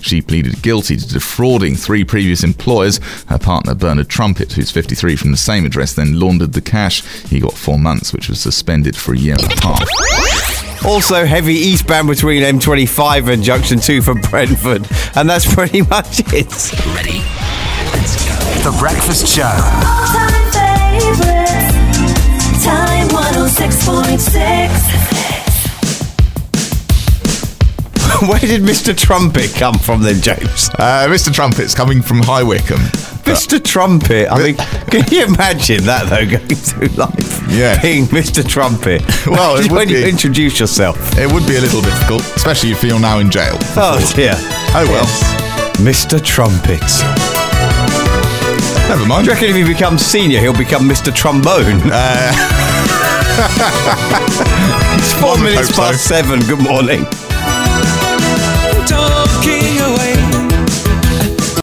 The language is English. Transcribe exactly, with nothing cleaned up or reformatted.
She pleaded guilty to defrauding three previous employers. Her partner, Bernard Trumpet, who's fifty-three, from the same address, then laundered the cash. He got four months, which was suspended for a year and a half. Also, heavy eastbound between M twenty-five and Junction two for Brentford. And that's pretty much it. Ready? Let's go. The Breakfast Show. All-time favorites. Time one oh six point six. Where did Mister Trumpet come from then, James? Uh, Mister Trumpet's coming from High Wycombe. Mister Trumpet. I mean, can you imagine that, though, going through life? Yeah. Being Mister Trumpet. Well, it would when you be- introduce yourself. It would be a little difficult, especially if you're now in jail. Oh, dear. Oh, well. Yes. Mister Trumpet. Never Do mind. you reckon if he becomes senior, he'll become Mister Trombone? Uh, It's four one would minutes hope so. past seven. Good morning. Talking